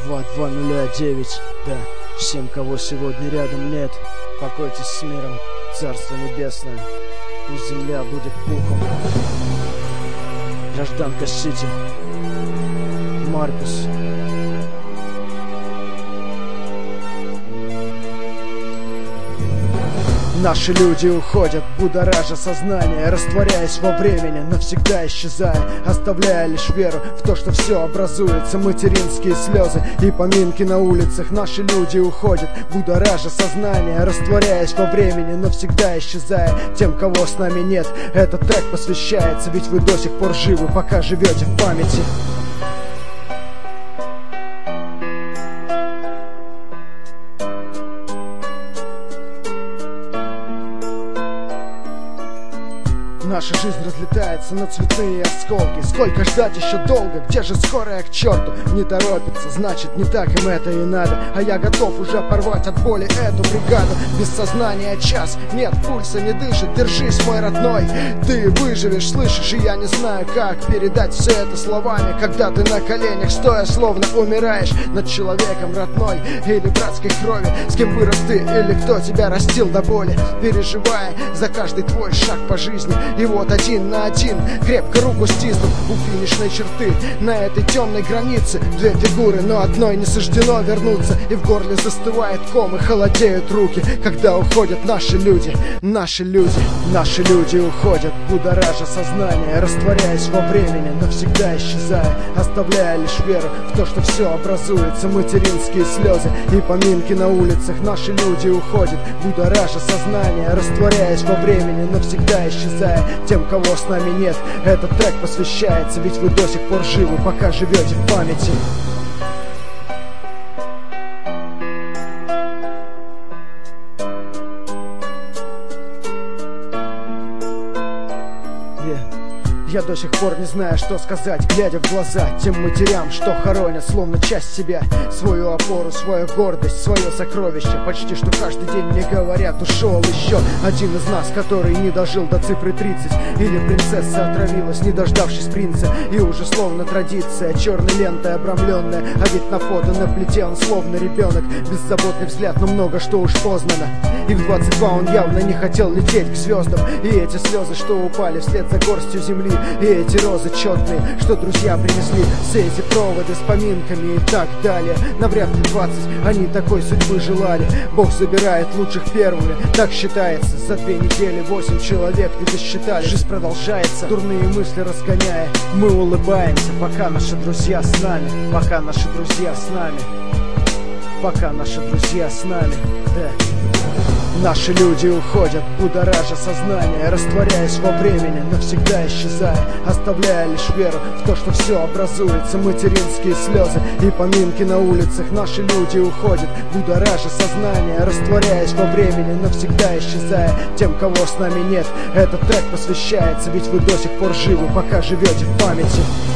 2209. Да, всем, кого сегодня рядом нет, покойтесь с миром, Царство Небесное, пусть земля будет пухом. Гражданка Сити, Маркус. Наши люди уходят, будоража сознание, растворяясь во времени, навсегда исчезая, оставляя лишь веру в то, что все образуется. Материнские слезы и поминки на улицах. Наши люди уходят, будоража сознание, растворяясь во времени, навсегда исчезая тем, кого с нами нет. Этот трек посвящается, ведь вы до сих пор живы, пока живете в памяти. Наша жизнь разлетается на цветные осколки. Сколько ждать еще долго? Где же скорая к черту? Не торопится, значит не так им это и надо. А я готов уже порвать от боли эту бригаду. Без сознания час, нет пульса, не дышит. Держись, мой родной, ты выживешь, слышишь? И я не знаю, как передать все это словами, когда ты на коленях стоя, словно умираешь над человеком родной или братской крови. С кем вырос ты или кто тебя растил до боли, переживая за каждый твой шаг по жизни. И вот один на один, крепко руку стиснув у финишной черты, на этой темной границе две фигуры, но одной не суждено вернуться. И в горле застывает ком, и холодеют руки, когда уходят наши люди. Наши люди, наши люди уходят, будоража сознание, растворяясь во времени, навсегда исчезая, оставляя лишь веру в то, что все образуется. Материнские слезы и поминки на улицах. Наши люди уходят, будоража сознание, растворяясь во времени, навсегда исчезая тем, кого с нами нет. Этот трек посвящается, ведь вы до сих пор живы, пока живете в памяти. Я до сих пор не знаю, что сказать, глядя в глаза тем матерям, что хоронят словно часть себя, свою опору, свою гордость, свое сокровище. Почти что каждый день мне говорят: ушел еще один из нас, который не дожил до цифры 30. Или принцесса отравилась, не дождавшись принца. И уже словно традиция, черной лентой обрамленная. А ведь на фото на плите он словно ребенок. Беззаботный взгляд, но много что уж познано. И в 22 он явно не хотел лететь к звездам. И эти слезы, что упали вслед за горстью земли, и эти розы четные, что друзья принесли, все эти проводы с поминками и так далее. Навряд ли 20 они такой судьбы желали. Бог забирает лучших первыми, так считается. За 2 недели 8 человек не досчитали. Жизнь продолжается, дурные мысли разгоняя. Мы улыбаемся, пока наши друзья с нами. Пока наши друзья с нами. Пока наши друзья с нами, да. Наши люди уходят, будоража сознание, растворяясь во времени, навсегда исчезая, оставляя лишь веру в то, что все образуется. Материнские слезы и поминки на улицах. Наши люди уходят, будоража сознание, растворяясь во времени, навсегда исчезая тем, кого с нами нет. Этот трек посвящается, ведь вы до сих пор живы, пока живете в памяти.